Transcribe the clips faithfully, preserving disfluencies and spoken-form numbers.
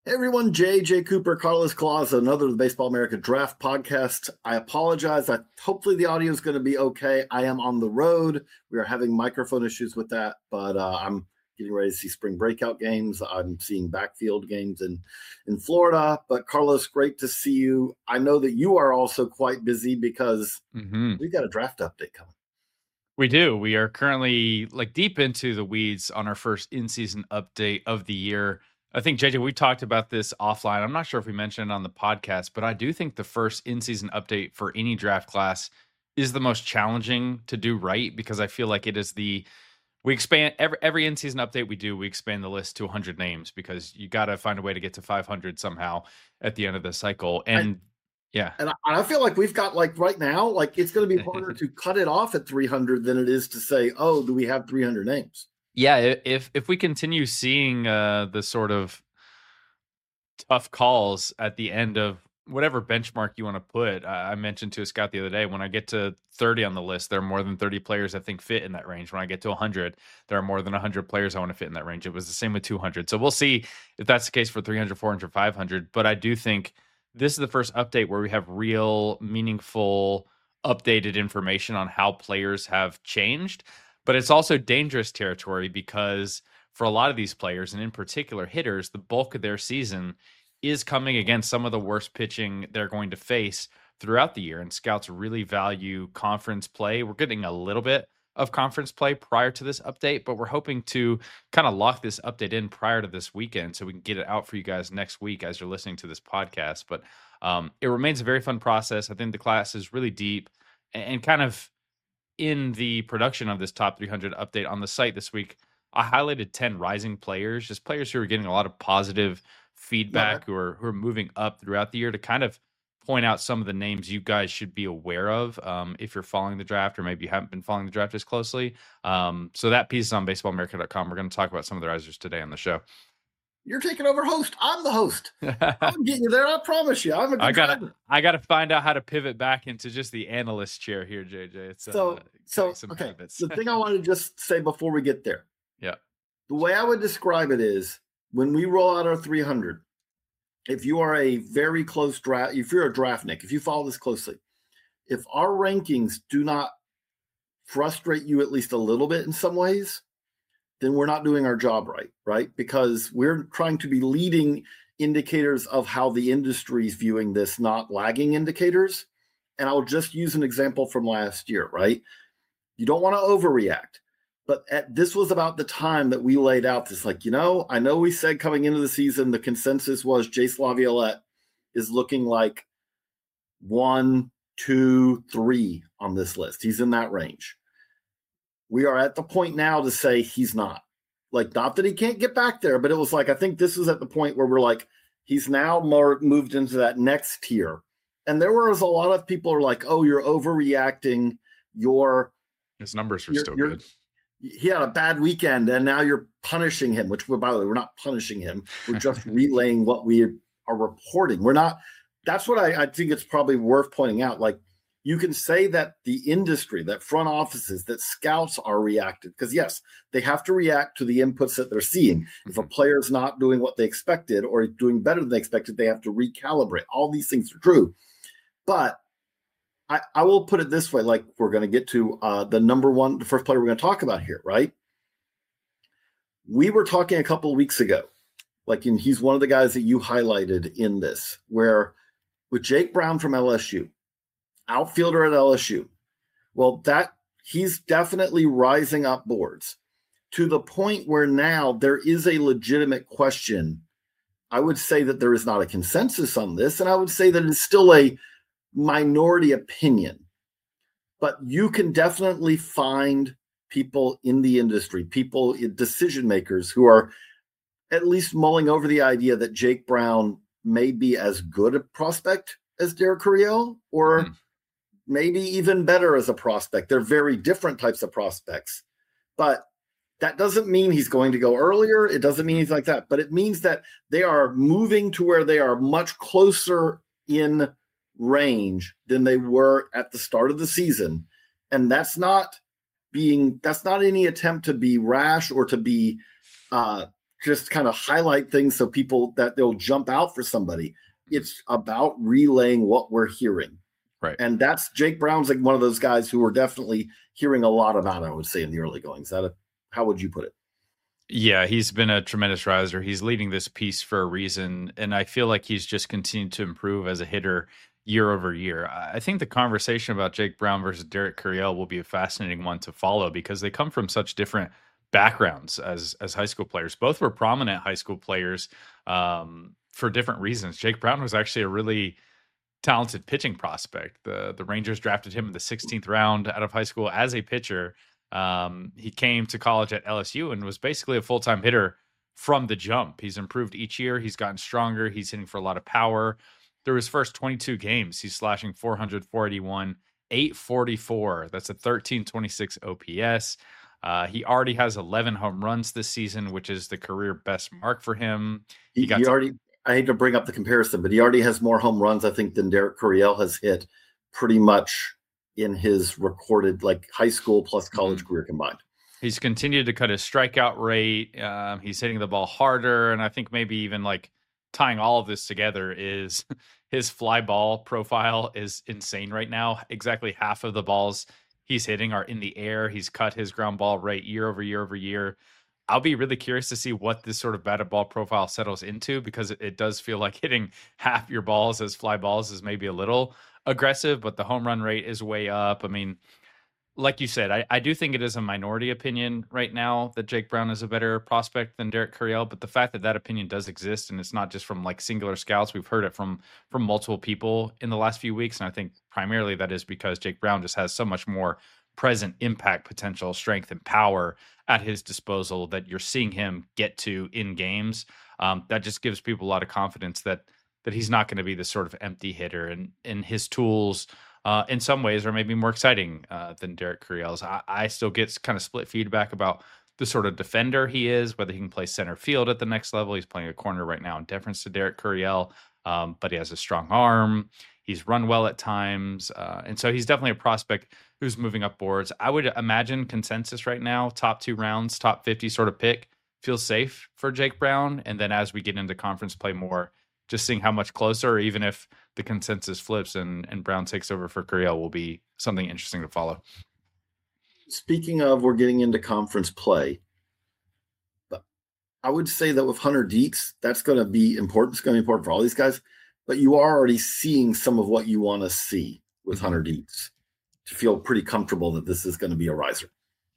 Hey everyone, Jay, Jay Cooper, Carlos Claus, another of the Baseball America Draft podcast. I apologize. I, hopefully the audio is going to be okay. I am on the road. We are having microphone issues with that, but uh, I'm getting ready to see spring breakout games. I'm seeing backfield games in, in Florida. But Carlos, great to see you. I know that you are also quite busy because mm-hmm. we've got a draft update coming. We do. We are currently like deep into the weeds on our first in-season update of the year. I think, J J, we talked about this offline. I'm not sure if we mentioned it on the podcast, but I do think the first in-season update for any draft class is the most challenging to do right, because I feel like it is the we expand every every in-season update we do, we expand the list to one hundred names, because you got to find a way to get to five hundred somehow at the end of the cycle. And I, yeah. And I, I feel like we've got, like, right now, like, it's going to be harder to cut it off at three hundred than it is to say, oh, do we have three hundred names? Yeah, if if we continue seeing uh, the sort of tough calls at the end of whatever benchmark you want to put, uh, I mentioned to a scout the other day, when I get to thirty on the list, there are more than thirty players I think fit in that range. When I get to one hundred, there are more than one hundred players I want to fit in that range. It was the same with two hundred. So we'll see if that's the case for three hundred, four hundred, five hundred. But I do think this is the first update where we have real, meaningful, updated information on how players have changed. But it's also dangerous territory, because for a lot of these players, and in particular hitters, the bulk of their season is coming against some of the worst pitching they're going to face throughout the year. And scouts really value conference play. We're getting a little bit of conference play prior to this update, but we're hoping to kind of lock this update in prior to this weekend so we can get it out for you guys next week as you're listening to this podcast. But um, it remains a very fun process. I think the class is really deep, and, and kind of in the production of this top three hundred update on the site this week, I highlighted ten rising players, just players who are getting a lot of positive feedback, who are who are moving up throughout the year, to kind of point out some of the names you guys should be aware of um, if you're following the draft, or maybe you haven't been following the draft as closely. Um, so that piece is on baseball america dot com. We're going to talk about some of the risers today on the show. You're taking over host. I'm the host. I'm getting you there. I promise you. I'm a good I gotta, driver. I gotta find out how to pivot back into just the analyst chair here, J J. It's so, uh, so some okay. habits. The thing I want to just say before we get there. Yeah. The way I would describe it is, when we roll out our three hundred, if you are a very close draft, if you're a draftnik, if you follow this closely, if our rankings do not frustrate you at least a little bit in some ways, then we're not doing our job right, right? Because we're trying to be leading indicators of how the industry is viewing this, not lagging indicators. And I'll just use an example from last year, right? You don't want to overreact. But at, this was about the time that we laid out this, like, you know, I know we said coming into the season, the consensus was Jace Laviolette is looking like one, two, three on this list. He's in that range. We are at the point now to say he's not. Like, not that he can't get back there, but it was like, I think this is at the point where we're like, he's now more moved into that next tier. And there was a lot of people are like, oh, you're overreacting. Your His numbers are you're, still you're, good. He had a bad weekend, and now you're punishing him, which, by the way, we're not punishing him. We're just relaying what we are reporting. We're not. That's what I, I think it's probably worth pointing out. Like, you can say that the industry, that front offices, that scouts are reactive, because, yes, they have to react to the inputs that they're seeing. Mm-hmm. If a player's not doing what they expected or doing better than they expected, they have to recalibrate. All these things are true. But I, I will put it this way, like, we're going to get to uh, the number one, the first player we're going to talk about here, right? We were talking a couple of weeks ago, like, and he's one of the guys that you highlighted in this, where with Jake Brown from L S U, outfielder at L S U, well, that he's definitely rising up boards to the point where now there is a legitimate question. I would say that there is not a consensus on this, and I would say that it's still a minority opinion, but you can definitely find people in the industry, people, decision makers, who are at least mulling over the idea that Jake Brown may be as good a prospect as Derek Carrillo, or mm-hmm. maybe even better as a prospect. They're very different types of prospects, but that doesn't mean he's going to go earlier. It doesn't mean anything like that, but it means that they are moving to where they are much closer in range than they were at the start of the season. And that's not being, that's not any attempt to be rash or to be uh, just kind of highlight things so people that they'll jump out for somebody. It's about relaying what we're hearing. Right. And that's Jake Brown's like one of those guys who we're definitely hearing a lot about, I would say, in the early goings. That a, how would you put it? Yeah, he's been a tremendous riser. He's leading this piece for a reason. And I feel like he's just continued to improve as a hitter year over year. I think the conversation about Jake Brown versus Derek Curiel will be a fascinating one to follow because they come from such different backgrounds as as high school players. Both were prominent high school players um, for different reasons. Jake Brown was actually a really talented pitching prospect. The the Rangers drafted him in the sixteenth round out of high school as a pitcher. Um, he came to college at L S U and was basically a full-time hitter from the jump. He's improved each year. He's gotten stronger. He's hitting for a lot of power. Through his first twenty-two games, he's slashing four hundred, four eighty-one, eight forty-four. That's a thirteen twenty-six O P S. Uh, he already has eleven home runs this season, which is the career best mark for him. He, he, got he to- already, I hate to bring up the comparison, but he already has more home runs, I think, than Derek Curiel has hit pretty much in his recorded like high school plus college mm-hmm. career combined. He's continued to cut his strikeout rate. Um, he's hitting the ball harder. And I think maybe even like tying all of this together is his fly ball profile is insane right now. Exactly half of the balls he's hitting are in the air. He's cut his ground ball rate year over year over year. I'll be really curious to see what this sort of batted ball profile settles into because it, it does feel like hitting half your balls as fly balls is maybe a little aggressive, but the home run rate is way up. I mean, like you said, I, I do think it is a minority opinion right now that Jake Brown is a better prospect than Derek Curiel, but the fact that that opinion does exist and it's not just from like singular scouts, we've heard it from from multiple people in the last few weeks, and I think primarily that is because Jake Brown just has so much more present impact potential, strength, and power at his disposal that you're seeing him get to in games. Um, that just gives people a lot of confidence that that he's not going to be this sort of empty hitter, and and his tools Uh, in some ways are maybe more exciting uh, than Derek Curiel's. I, I still get kind of split feedback about the sort of defender he is, whether he can play center field at the next level. He's playing a corner right now in deference to Derek Curiel, um, but he has a strong arm. He's run well at times. Uh, and so he's definitely a prospect who's moving up boards. I would imagine consensus right now, top two rounds, top fifty sort of pick, feels safe for Jake Brown. And then as we get into conference play more, just seeing how much closer, or even if the consensus flips and, and Brown takes over for Curiel, will be something interesting to follow. Speaking of, we're getting into conference play, but I would say that with Hunter Dietz, that's going to be important. It's going to be important for all these guys, but you are already seeing some of what you want to see with Hunter Dietz to feel pretty comfortable that this is going to be a riser.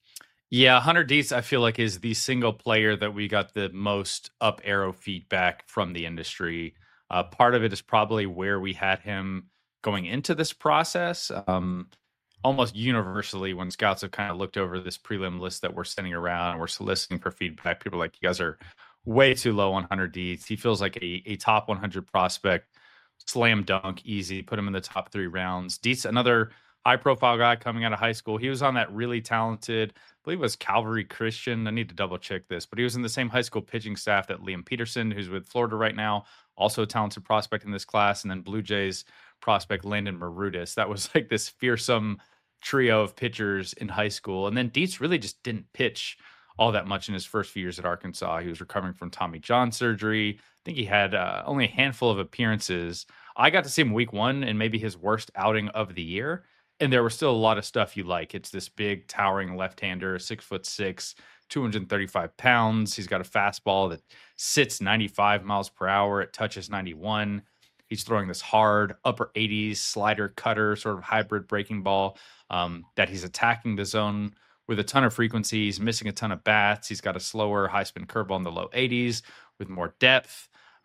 Yeah, Hunter Dietz, I feel like, is the single player that we got the most up arrow feedback from the industry. Uh, part of it is probably where we had him going into this process. Um, almost universally, when scouts have kind of looked over this prelim list that we're sending around and we're soliciting for feedback, people are like, you guys are way too low on Hunter Dietz. He feels like a, a top one hundred prospect, slam dunk, easy, put him in the top three rounds. Dietz, another high-profile guy coming out of high school. He was on that really talented, I believe it was Calvary Christian. I need to double-check this, but he was in the same high school pitching staff that Liam Peterson, who's with Florida right now, also a talented prospect in this class, and then Blue Jays prospect Landon Marudis. That was like this fearsome trio of pitchers in high school. And then Dietz really just didn't pitch all that much in his first few years at Arkansas. He was recovering from Tommy John surgery. I think he had uh, only a handful of appearances. I got to see him week one and maybe his worst outing of the year. And there was still a lot of stuff you like. It's this big, towering left-hander, six foot six, two hundred thirty-five pounds. He's got a fastball that sits ninety-five miles per hour. It touches ninety-one. He's throwing this hard upper eighties slider cutter, sort of hybrid breaking ball um, that he's attacking the zone with a ton of frequency. He's missing a ton of bats. He's got a slower high spin curveball in the low eighties with more depth.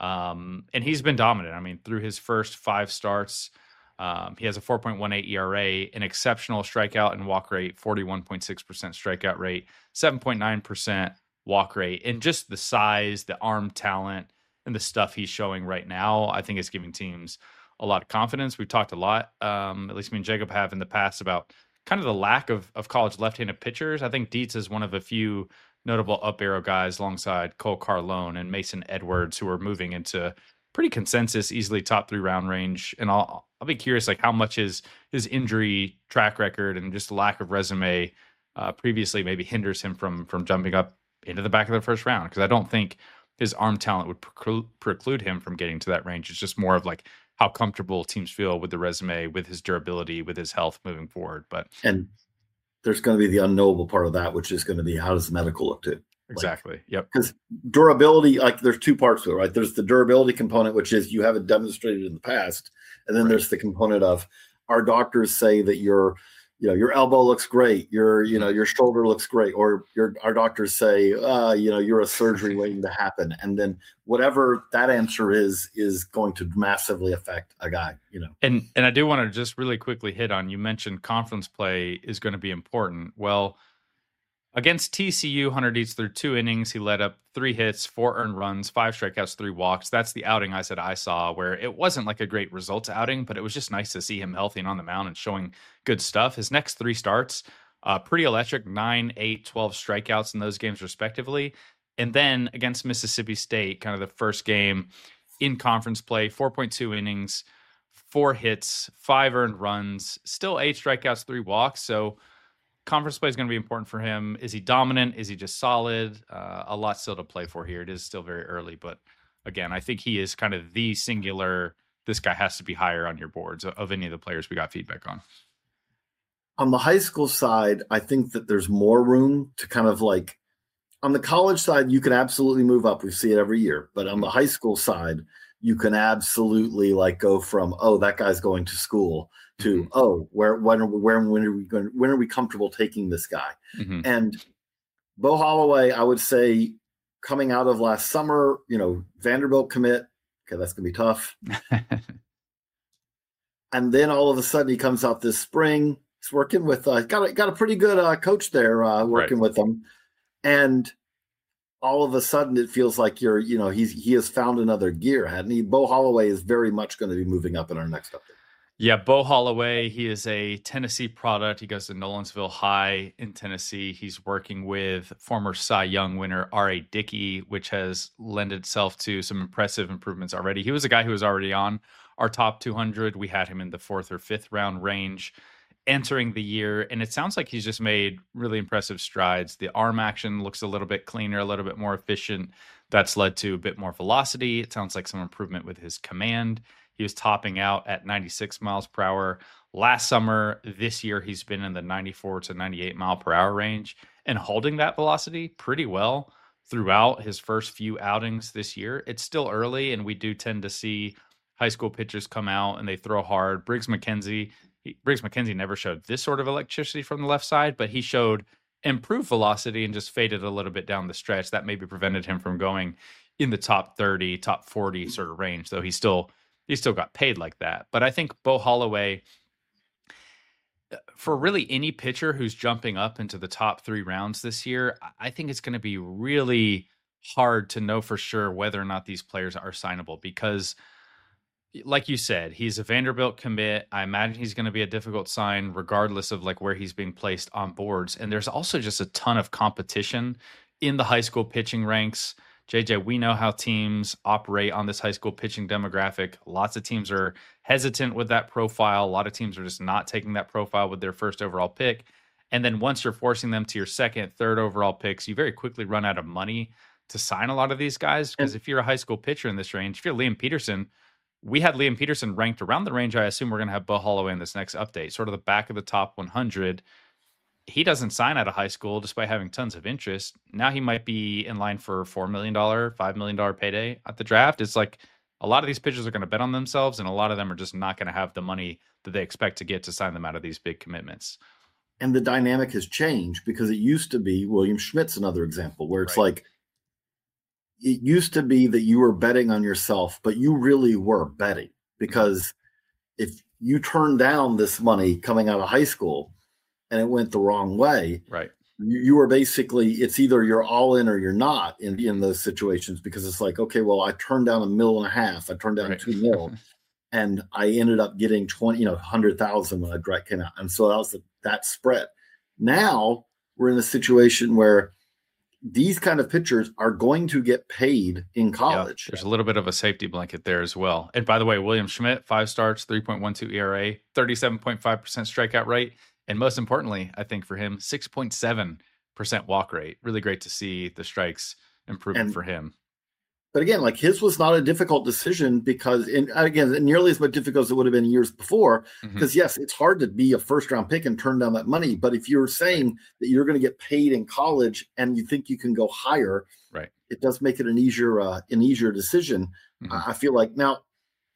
Um, and he's been dominant. I mean, through his first five starts, Um, he has a four point one eight E R A, an exceptional strikeout and walk rate, forty-one point six percent strikeout rate, seven point nine percent walk rate, and just the size, the arm talent, and the stuff he's showing right now, I think is giving teams a lot of confidence. We've talked a lot, um, at least me and Jacob have in the past, about kind of the lack of, of college left-handed pitchers. I think Dietz is one of a few notable up arrow guys alongside Cole Carlone and Mason Edwards, who are moving into pretty consensus, easily top three round range. And I'll I'll be curious, like how much his his injury track record and just lack of resume uh, previously maybe hinders him from from jumping up into the back of the first round, because I don't think his arm talent would preclude, preclude him from getting to that range. It's just more of like how comfortable teams feel with the resume, with his durability, with his health moving forward. But and there's going to be the unknowable part of that, which is going to be how does the medical look too? Exactly. Like, yep. Because durability, like there's two parts to it, right? There's the durability component, which is you haven't demonstrated in the past, and then right. there's the component of our doctors say that your, you know, your elbow looks great, your, you know, your shoulder looks great, or your our doctors say, uh, you know, you're a surgery waiting to happen, and then whatever that answer is is going to massively affect a guy, you know. And and I do want to just really quickly hit on, you mentioned conference play is going to be important. Well, against T C U, Hunter Dietz through two innings, he led up three hits, four earned runs, five strikeouts, three walks. That's the outing I said I saw, where it wasn't like a great results outing, but it was just nice to see him healthy and on the mound and showing good stuff. His next three starts, uh, pretty electric, nine, eight, twelve strikeouts in those games respectively. And then against Mississippi State, kind of the first game in conference play, four point two innings, four hits, five earned runs, still eight strikeouts, three walks. So conference play is going to be important for him. Is he dominant? Is he just solid? Uh, a lot still to play for here. It is still very early, but again, I think he is kind of the singular, this guy has to be higher on your boards of, of any of the players we got feedback on. On the high school side, I think that there's more room to kind of like, on the college side, you can absolutely move up. We see it every year, but on the high school side, you can absolutely like go from, oh, that guy's going to school, to mm-hmm. oh, where when are we, where when are we going? When are we comfortable taking this guy? Mm-hmm. And Bo Holloway, I would say, coming out of last summer, you know, Vanderbilt commit. Okay, that's gonna be tough. And then all of a sudden, he comes out this spring. He's working with uh, got a, got a pretty good uh, coach there uh, working right. with him, and all of a sudden, it feels like you're, you know, he's he has found another gear, hadn't he? Bo Holloway is very much going to be moving up in our next update. Yeah, Bo Holloway, he is a Tennessee product. He goes to Nolensville High in Tennessee. He's working with former Cy Young winner R A. Dickey, which has lent itself to some impressive improvements already. He was a guy who was already on our top two hundred. We had him in the fourth or fifth round range entering the year, and it sounds like he's just made really impressive strides. The arm action looks a little bit cleaner, a little bit more efficient. That's led to a bit more velocity. It sounds like some improvement with his command. He was topping out at ninety-six miles per hour last summer. This year, he's been in the ninety-four to ninety-eight mile per hour range and holding that velocity pretty well throughout his first few outings this year. It's still early, and we do tend to see high school pitchers come out and they throw hard. Briggs McKenzie, he, Briggs McKenzie never showed this sort of electricity from the left side, but he showed improved velocity and just faded a little bit down the stretch. That maybe prevented him from going in the top thirty, top forty sort of range, though he still he still got paid like that. But I think Bo Holloway, for really any pitcher who's jumping up into the top three rounds this year, I think it's going to be really hard to know for sure whether or not these players are signable, because like you said, he's a Vanderbilt commit. I imagine he's going to be a difficult sign regardless of like where he's being placed on boards. And there's also just a ton of competition in the high school pitching ranks. J J, we know how teams operate on this high school pitching demographic. Lots of teams are hesitant with that profile. A lot of teams are just not taking that profile with their first overall pick. And then once you're forcing them to your second, third overall picks, you very quickly run out of money to sign a lot of these guys. Because if you're a high school pitcher in this range, if you're Liam Peterson, we had Liam Peterson ranked around the range I assume we're going to have Bo Holloway in this next update, sort of the back of the top one hundred. He doesn't sign out of high school despite having tons of interest. Now he might be in line for four million dollars, five million dollars payday at the draft. It's like a lot of these pitchers are going to bet on themselves, and a lot of them are just not going to have the money that they expect to get to sign them out of these big commitments. And the dynamic has changed, because it used to be, William Schmidt's another example, where it's right. like, it used to be that you were betting on yourself, but you really were betting, because if you turned down this money coming out of high school and it went the wrong way, right? You, you were basically, it's either you're all in or you're not in, in those situations, because it's like, okay, well, I turned down a mil and a half, I turned down right. two mil, and I ended up getting twenty, you know, one hundred thousand when I direct came out. And so that was the, that spread. Now we're in a situation where these kind of pitchers are going to get paid in college. Yeah, there's a little bit of a safety blanket there as well. And by the way, William Schmidt, five starts, three point one two E R A, thirty-seven point five percent strikeout rate. And most importantly, I think for him, six point seven percent walk rate. Really great to see the strikes improving for him. But again, like his was not a difficult decision because, in, again, nearly as much difficult as it would have been years before. Because mm-hmm. yes, it's hard to be a first round pick and turn down that money. But if you're saying right. that you're going to get paid in college and you think you can go higher, right, it does make it an easier uh, an easier decision. Mm-hmm. I feel like now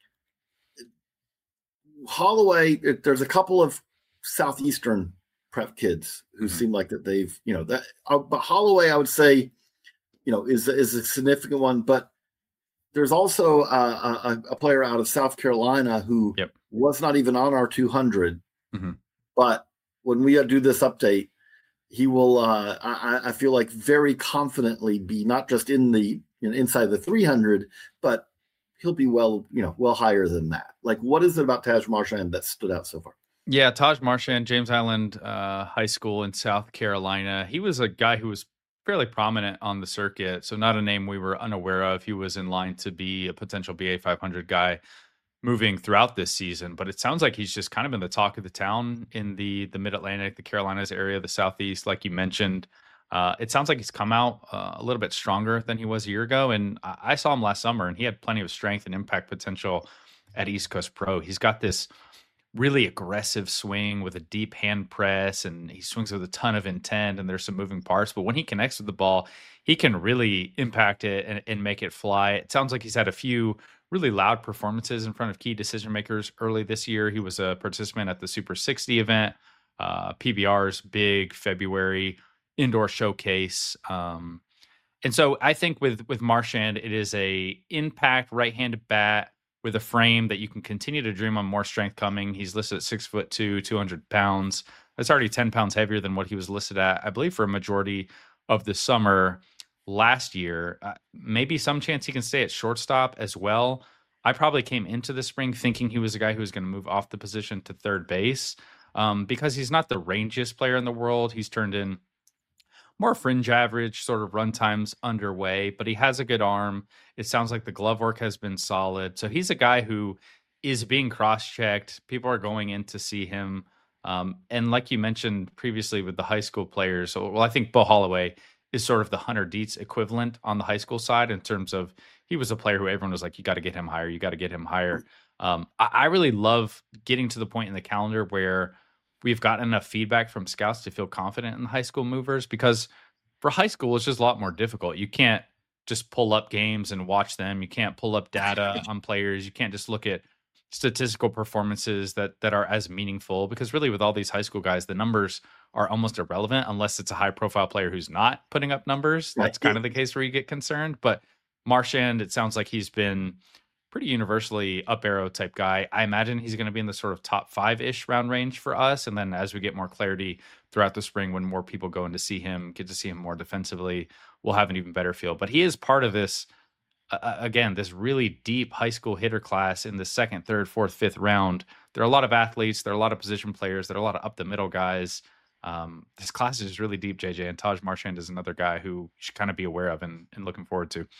Holloway, there's a couple of Southeastern prep kids who mm-hmm. seem like that they've, you know, that. Uh, but Holloway, I would say, you know, is is a significant one. But there's also uh, a, a player out of South Carolina who yep. was not even on our two hundred. Mm-hmm. But when we do this update, he will, uh, I, I feel like, very confidently be not just in the you know, inside the three hundred, but he'll be well, you know, well higher than that. Like, what is it about Taj Marchand that stood out so far? Yeah, Taj Marchand, James Island uh, High School in South Carolina. He was a guy who was fairly prominent on the circuit, so not a name we were unaware of. He was in line to be a potential B A five hundred guy moving throughout this season, but it sounds like he's just kind of been the talk of the town in the the Mid-Atlantic, the Carolinas area, the Southeast, like you mentioned. Uh, it sounds like he's come out uh, a little bit stronger than he was a year ago, and I, I saw him last summer, and he had plenty of strength and impact potential at East Coast Pro. He's got this really aggressive swing with a deep hand press, and he swings with a ton of intent, and there's some moving parts, but when he connects with the ball, he can really impact it and, and make it fly. It sounds like he's had a few really loud performances in front of key decision makers early this year. He was a participant at the Super sixty event, uh, P B R's big February indoor showcase. Um, and so I think with, with Marchand, it is a impact right-handed bat with a frame that you can continue to dream on more strength coming. He's listed at six foot two, two hundred pounds. That's already ten pounds heavier than what he was listed at, I believe, for a majority of the summer last year. Uh, maybe some chance he can stay at shortstop as well. I probably came into the spring thinking he was a guy who was going to move off the position to third base um, because he's not the rangiest player in the world. He's turned in more fringe average sort of run times underway, but he has a good arm. It sounds like the glove work has been solid. So he's a guy who is being cross-checked. People are going in to see him. Um, and like you mentioned previously with the high school players, so, well, I think Bo Holloway is sort of the Hunter Dietz equivalent on the high school side in terms of he was a player who everyone was like, you got to get him higher. You got to get him higher. Um, I, I really love getting to the point in the calendar where we've gotten enough feedback from scouts to feel confident in the high school movers, because for high school, it's just a lot more difficult. You can't just pull up games and watch them. You can't pull up data on players. You can't just look at statistical performances that that are as meaningful, because really with all these high school guys, the numbers are almost irrelevant unless it's a high profile player who's not putting up numbers. That's kind of the case where you get concerned. But Marchand, it sounds like he's been pretty universally up arrow type guy. I imagine he's going to be in the sort of top five-ish round range for us. And then as we get more clarity throughout the spring, when more people go in to see him, get to see him more defensively, we'll have an even better feel. But he is part of this, uh, again, this really deep high school hitter class in the second, third, fourth, fifth round. There are a lot of athletes. There are a lot of position players. There are a lot of up the middle guys. Um, this class is really deep, J J, and Taj Marchand is another guy who you should kind of be aware of and, and looking forward to.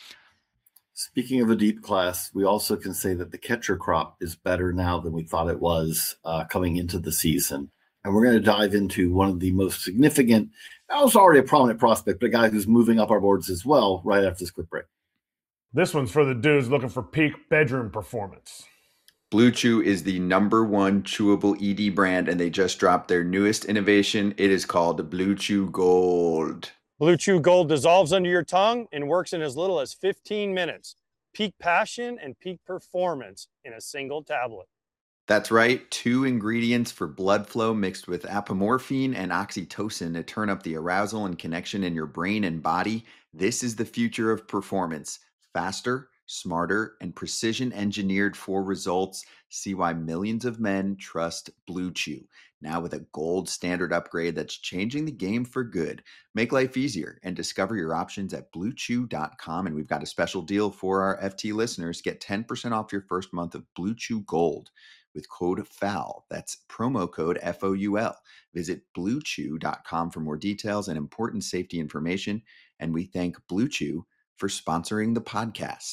Speaking of a deep class, we also can say that the catcher crop is better now than we thought it was uh, coming into the season. And we're going to dive into one of the most significant, I was already a prominent prospect, but a guy who's moving up our boards as well right after this quick break. This one's for the dudes looking for peak bedroom performance. Blue Chew is the number one chewable E D brand, and they just dropped their newest innovation. It is called Blue Chew Gold. Blue Chew Gold dissolves under your tongue and works in as little as fifteen minutes. Peak passion and peak performance in a single tablet. That's right. Two ingredients for blood flow mixed with apomorphine and oxytocin to turn up the arousal and connection in your brain and body. This is the future of performance. Faster, smarter, and precision engineered for results. See why millions of men trust Blue Chew. Now with a gold standard upgrade that's changing the game for good. Make life easier and discover your options at blue chew dot com. And we've got a special deal for our F T listeners. Get ten percent off your first month of Blue Chew Gold with code F O U L. That's promo code F O U L. Visit blue chew dot com for more details and important safety information. And we thank Blue Chew for sponsoring the podcast.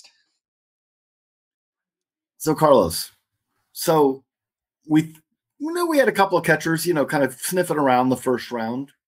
So Carlos, so we... We know we had a couple of catchers, you know, kind of sniffing around the first round.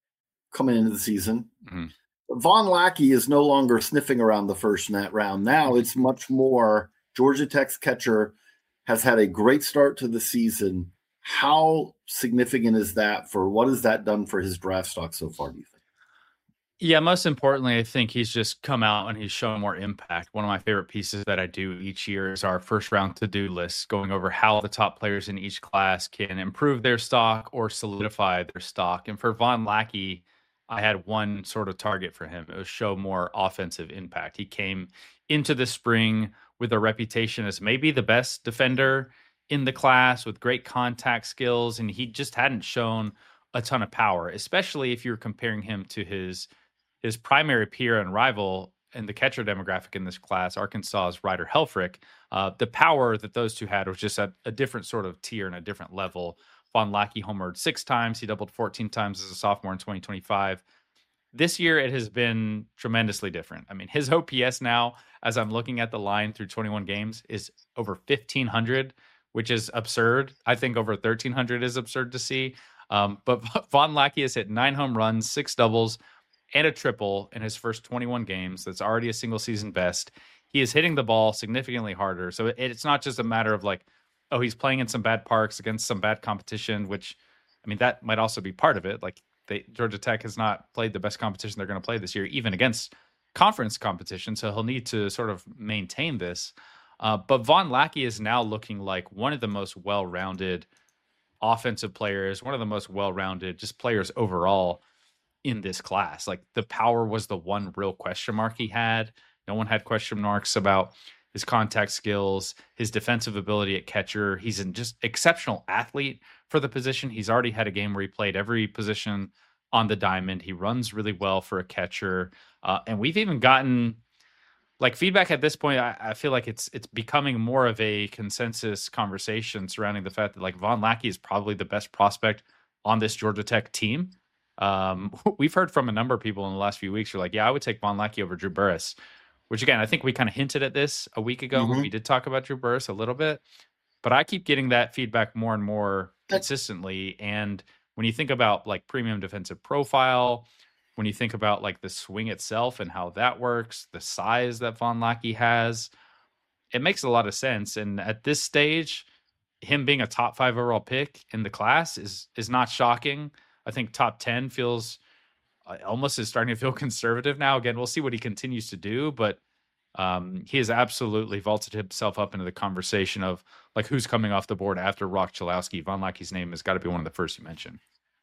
coming into the season. Mm-hmm. Von Lackey is no longer sniffing around the first net round. Now it's much more Georgia Tech's catcher has had a great start to the season. How significant is that for what has that done for his draft stock so far, do you think? Yeah, most importantly, I think he's just come out and he's shown more impact. One of my favorite pieces that I do each year is our first round to-do list, going over how the top players in each class can improve their stock or solidify their stock. And for Von Lackey, I had one sort of target for him. It was show more offensive impact. He came into the spring with a reputation as maybe the best defender in the class with great contact skills, and he just hadn't shown a ton of power, especially if you're comparing him to his his primary peer and rival in the catcher demographic in this class, Arkansas's Ryder Helfrich. Uh, the power that those two had was just at a different sort of tier and a different level. Von Lackey homered six times. He doubled fourteen times as a sophomore in twenty twenty-five. This year, it has been tremendously different. I mean, his O P S now, as I'm looking at the line through twenty-one games, is over fifteen hundred, which is absurd. I think over thirteen hundred is absurd to see. Um, but Von Lackey has hit nine home runs, six doubles, and a triple in his first twenty-one games. That's already a single season best. He is hitting the ball significantly harder. So it, it's not just a matter of like, oh, he's playing in some bad parks against some bad competition, which, I mean, that might also be part of it. Like they, Georgia Tech has not played the best competition they're going to play this year, even against conference competition. So he'll need to sort of maintain this. Uh, but Von Lackey is now looking like one of the most well-rounded offensive players, one of the most well-rounded just players overall in this class. Like the power was the one real question mark he had. No one had question marks about his contact skills, his defensive ability at catcher. He's an just exceptional athlete for the position. He's already had a game where he played every position on the diamond. He runs really well for a catcher. Uh, and we've even gotten like feedback at this point. I, I feel like it's it's becoming more of a consensus conversation surrounding the fact that like Von Lackey is probably the best prospect on this Georgia Tech team. Um, we've heard from a number of people in the last few weeks who are like, yeah, I would take Von Lackey over Drew Burress, which again, I think we kind of hinted at this a week ago mm-hmm. when we did talk about Drew Burress a little bit, but I keep getting that feedback more and more consistently. And when you think about like premium defensive profile, when you think about like the swing itself and how that works, the size that Von Lackey has, it makes a lot of sense. And at this stage, him being a top five overall pick in the class is is not shocking. I think top ten feels uh, almost is starting to feel conservative now. Again, we'll see what he continues to do, but um, he has absolutely vaulted himself up into the conversation of like who's coming off the board after Rock Chalowski. Von Lackey's name has got to be one of the first you mentioned.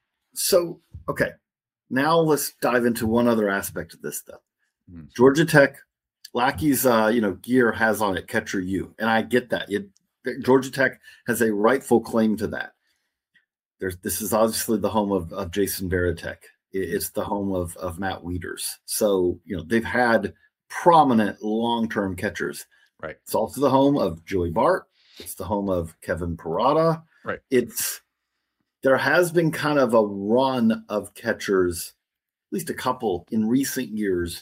So, okay. Now let's dive into one other aspect of this stuff. Mm-hmm. Georgia Tech, Lackey's uh, you know, gear has on it catcher U, and I get that. It, Georgia Tech has a rightful claim to that. There's this is obviously the home of, of Jason Varitek. It's the home of of Matt Wieters. So you know they've had prominent long-term catchers. Right. It's also the home of Joey Bart. It's the home of Kevin Parada. Right. It's there has been kind of a run of catchers, at least a couple in recent years.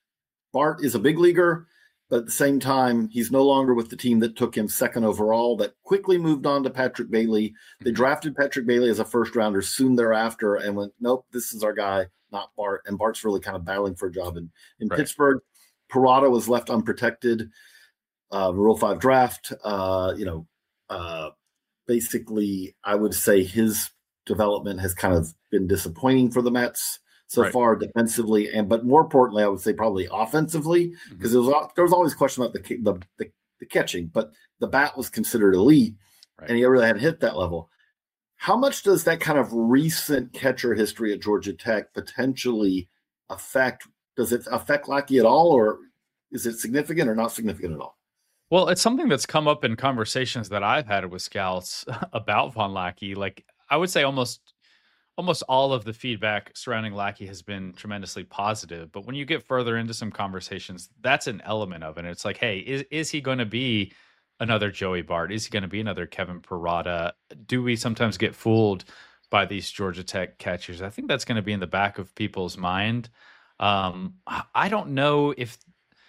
Bart is a big leaguer, but at the same time, he's no longer with the team that took him second overall, that quickly moved on to Patrick Bailey. They mm-hmm. drafted Patrick Bailey as a first rounder soon thereafter and went, nope, this is our guy, not Bart. And Bart's really kind of battling for a job in, in right. Pittsburgh. Parada was left unprotected. Uh, Rule five draft, uh, you know, uh, basically, I would say his development has kind of been disappointing for the Mets so right. far defensively, and but more importantly, I would say probably offensively, because mm-hmm. there was there was always question about the the, the the catching, but the bat was considered elite, right. and he really hadn't hit that level. How much does that kind of recent catcher history at Georgia Tech potentially affect? Does it affect Lackey at all, or is it significant or not significant at all? Well, it's something that's come up in conversations that I've had with scouts about Von Lackey. Like I would say almost almost all of the feedback surrounding Lackey has been tremendously positive. But when you get further into some conversations, that's an element of it. It's like, hey, is, is he going to be another Joey Bart? Is he going to be another Kevin Parada? Do we sometimes get fooled by these Georgia Tech catchers? I think that's going to be in the back of people's mind. Um, I don't know if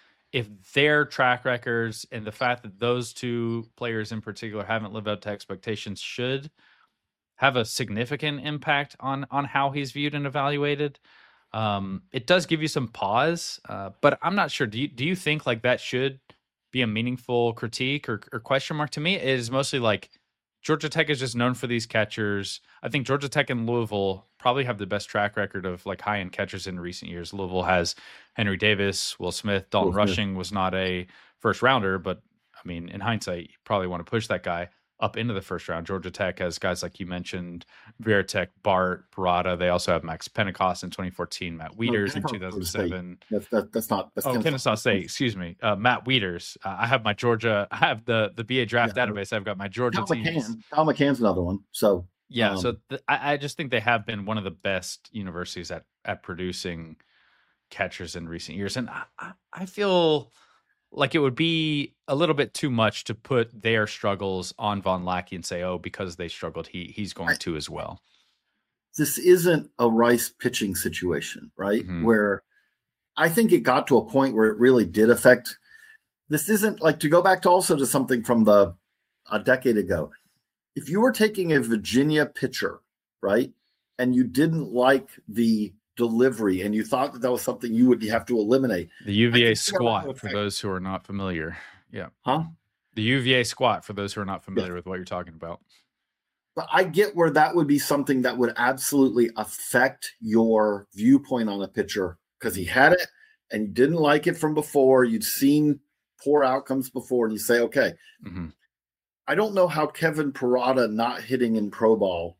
if their track records and the fact that those two players in particular haven't lived up to expectations should have a significant impact on on how he's viewed and evaluated. Um, it does give you some pause, uh, but I'm not sure. Do you do you think like that should be a meaningful critique or, or question mark? To me, it is mostly like Georgia Tech is just known for these catchers. I think Georgia Tech and Louisville probably have the best track record of like high end catchers in recent years. Louisville has Henry Davis, Will Smith, Dalton Will Smith. Rushing was not a first rounder, but I mean, in hindsight, you probably want to push that guy up into the first round. Georgia Tech has guys like you mentioned, Veritek, Bart, Parada. They also have Max Pentecost in twenty fourteen, Matt Wieters in two thousand seven. That's, that, that's not. That's oh, Kennesaw, Kennesaw State, excuse me. Uh, Matt Wieters. Uh, I have my Georgia, I have the, the B A draft Yeah. database. I've got my Georgia Cal teams. McCann. Cal McCann's another one. So, Yeah, um, so th- I, I just think they have been one of the best universities at, at producing catchers in recent years. And I, I, I feel like it would be a little bit too much to put their struggles on Von Lackey and say, oh, because they struggled, he he's going to as well. this isn't a Rice pitching situation, right? Mhm. Where I think it got to a point where it really did affect. This isn't like, to go back to also to something from the a decade ago. If you were taking a Virginia pitcher, right, and you didn't like the delivery and you thought that that was something you would have to eliminate. The U V I A think you're right. squat, for those who are not familiar. Yeah. Huh? The U V A squat, for those who are not familiar with what you're talking about. But I get where that would be something that would absolutely affect your viewpoint on a pitcher because he had it and you didn't like it from before. You'd seen poor outcomes before, and you say, okay, Mm-hmm. I don't know how Kevin Parada not hitting in pro ball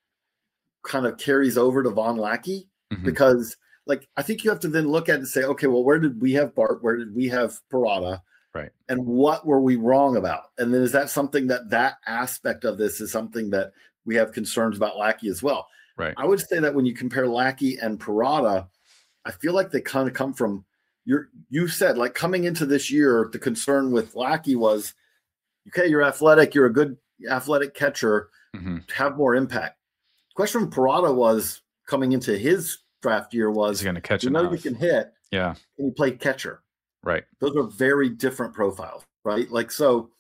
kind of carries over to Von Lackey, Mhm. because like, I think you have to then look at it and say, okay, well, where did we have Bart? Where did we have Parada? Right. And what were we wrong about? And then is that something that that aspect of this is something that we have concerns about Lackey as well? Right. I would say that when you compare Lackey and Parada, I feel like they kind of come from your, you said like coming into this year, the concern with Lackey was, okay, you're athletic, you're a good athletic catcher, Mm-hmm. have more impact. The question from Parada was coming into his draft year Is was, he going to catch you know, enough? you can hit, Yeah. can you play catcher? Right. Those are very different profiles, right? Like, so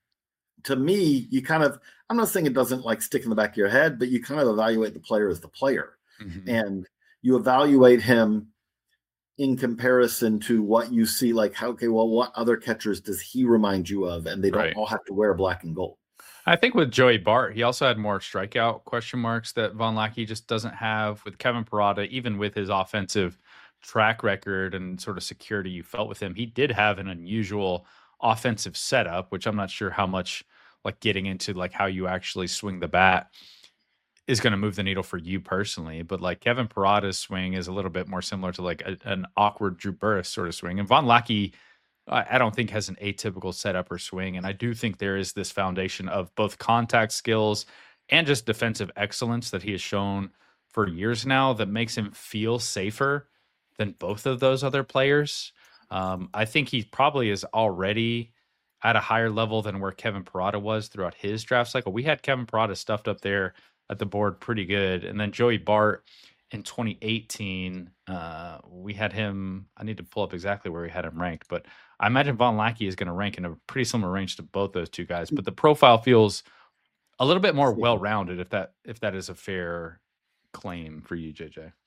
to me, you kind of, I'm not saying it doesn't like stick in the back of your head, but you kind of evaluate the player as the player, Mhm. and you evaluate him in comparison to what you see, like, how, okay, well, what other catchers does he remind you of? And they don't Right. all have to wear black and gold. I think with Joey Bart, he also had more strikeout question marks that Von Lackey just doesn't have. With Kevin Parada, even with his offensive track record and sort of security you felt with him, he did have an unusual offensive setup, which I'm not sure how much like getting into like how you actually swing the bat is going to move the needle for you personally. But like Kevin Parada's swing is a little bit more similar to like a, an awkward Drew Burress sort of swing. And Von Lackey, I I don't think has an atypical setup or swing. And I do think there is this foundation of both contact skills and just defensive excellence that he has shown for years now that makes him feel safer than both of those other players. Um, I think he probably is already at a higher level than where Kevin Parada was throughout his draft cycle. We had Kevin Parada stuffed up there at the board pretty good. And then Joey Bart in twenty eighteen, uh, we had him, I need to pull up exactly where we had him ranked, but I imagine Von Lackey is going to rank in a pretty similar range to both those two guys. But the profile feels a little bit more well-rounded, if that if that is a fair claim for you, J J.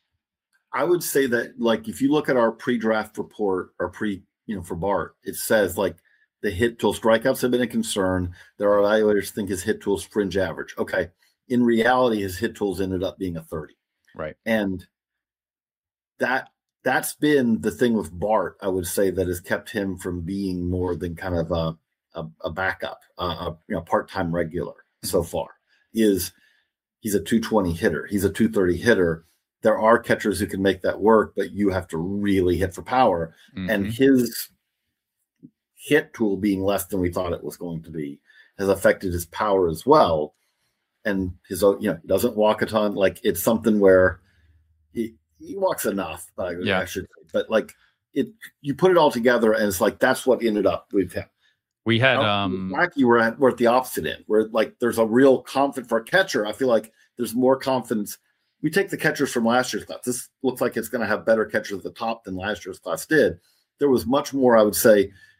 I would say that, like, if you look at our pre-draft report or pre, you know, for Bart, it says like the hit tool strikeouts have been a concern. There are evaluators think his hit tool's fringe average. Okay. In reality, his hit tools ended up being a thirty. Right. And that that's been the thing with Bart, I would say, that has kept him from being more than kind of a a, a backup, a, a you know part-time regular so far. Is he's a two twenty hitter, he's a two thirty hitter. There are catchers who can make that work, but you have to really hit for power. Mhm. And his hit tool being less than we thought it was going to be has affected his power as well. And his, you know, he doesn't walk a ton. Like, it's something where he he walks enough, I, Yeah. I should say. But like it, you put it all together, and it's like that's what ended up with him. We had Now, um Lackey, we're at we're at the opposite end, where like there's a real confidence for a catcher. I feel like there's more confidence. We take the catchers from last year's class. This looks like it's going to have better catchers at the top than last year's class did. There was much more, I would say,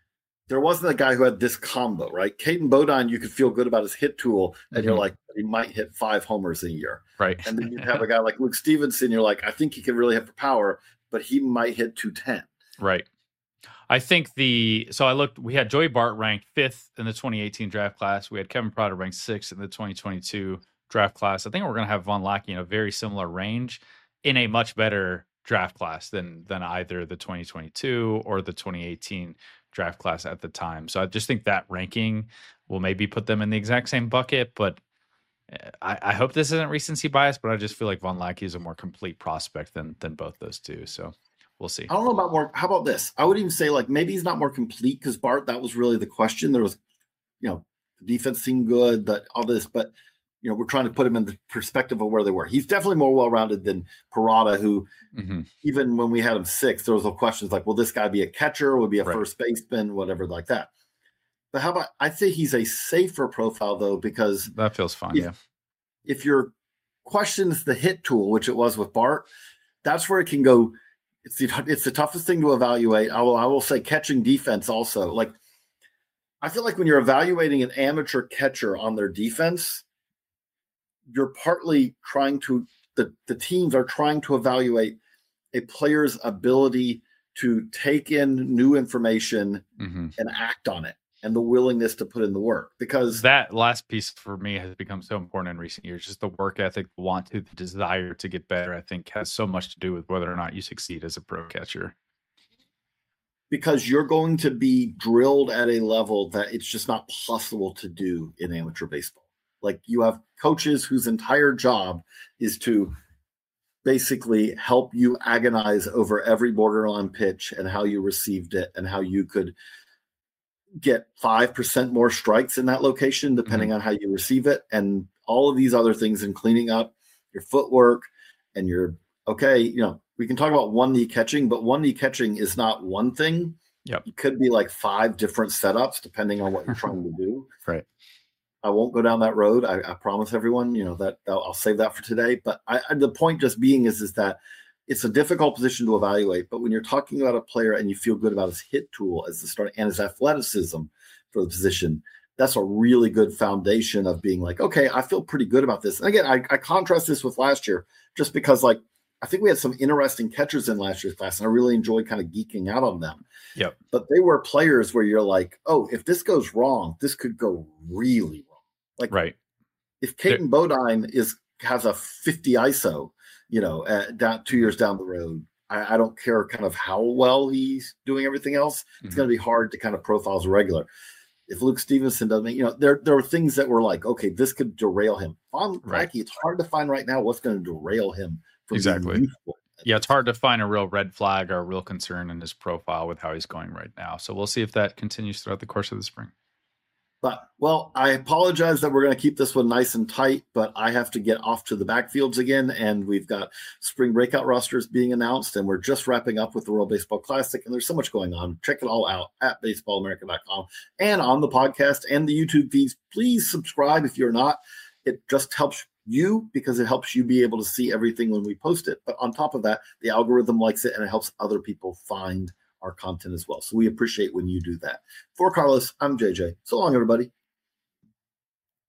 there wasn't a guy who had this combo, right? Caden Bodine, you could feel good about his hit tool, and mm-hmm. you're like, he might hit five homers a year. Right. And then you have a guy like Luke Stevenson, you're like, I think he can really hit for power, but he might hit two ten. Right. I think the, so I looked, we had Joey Bart ranked fifth in the twenty eighteen draft class. We had Kevin Prada ranked sixth in the twenty twenty-two draft class. I think we're going to have Von Lackey in a very similar range in a much better draft class than than either the twenty twenty-two or the twenty eighteen draft class at the time. So I just think that ranking will maybe put them in the exact same bucket, but I, I hope this isn't recency bias, but I just feel like Von Lackey is a more complete prospect than than both those two. So we'll see. I don't know about more. How about this? I would even say like maybe he's not more complete because Bart, that was really the question. There was, you know, the defense seemed good, but all this, but you know, we're trying to put him in the perspective of where they were. He's definitely more well-rounded than Parada, who mm-hmm. even when we had him six, there was no questions like, will this guy be a catcher? Will he be a right. first baseman? Whatever like that. But how about, I'd say he's a safer profile though, because that feels fine. If, yeah. If your question is the hit tool, which it was with Bart, that's where it can go. It's the, it's the toughest thing to evaluate. I will, I will say catching defense also. Like, I feel like when you're evaluating an amateur catcher on their defense, you're partly trying to, the, the teams are trying to evaluate a player's ability to take in new information mm-hmm. and act on it, and the willingness to put in the work. Because that last piece for me has become so important in recent years. Just the work ethic, the want to, the desire to get better, I think has so much to do with whether or not you succeed as a pro catcher. Because you're going to be drilled at a level that it's just not possible to do in amateur baseball. Like, you have coaches whose entire job is to basically help you agonize over every borderline pitch and how you received it and how you could get five percent more strikes in that location, depending mm-hmm. on how you receive it. And all of these other things, and cleaning up your footwork and your, okay, you know, we can talk about one knee catching, but one knee catching is not one thing. Yep. It could be like five different setups depending on what you're trying to do. Right. I won't go down that road. I, I promise everyone, you know, that I'll, I'll save that for today. But I, I, the point just being is, is that it's a difficult position to evaluate. But when you're talking about a player and you feel good about his hit tool as the start and his athleticism for the position, that's a really good foundation of being like, okay, I feel pretty good about this. And again, I, I contrast this with last year just because, like, I think we had some interesting catchers in last year's class, and I really enjoyed kind of geeking out on them. Yep. But they were players where you're like, oh, if this goes wrong, this could go really wrong. Like, right. If Caden Bodine is has a fifty I S O, you know, uh, down two years down the road, I, I don't care kind of how well he's doing everything else. It's mm-hmm. going to be hard to kind of profile as a regular. If Luke Stevenson doesn't, you know, there there are things that were like, okay, this could derail him. Von right. Lackey, it's hard to find right now what's going to derail him from exactly. being useful. Yeah, it's hard to find a real red flag or a real concern in his profile with how he's going right now. So we'll see if that continues throughout the course of the spring. But, well, I apologize that we're going to keep this one nice and tight, but I have to get off to the backfields again, and we've got spring breakout rosters being announced, and we're just wrapping up with the World Baseball Classic, and there's so much going on. Check it all out at baseball america dot com and on the podcast and the YouTube feeds. Please subscribe if you're not. It just helps you because it helps you be able to see everything when we post it. But on top of that, the algorithm likes it, and it helps other people find our content as well. So we appreciate when you do that. For Carlos, I'm J J. So long, everybody.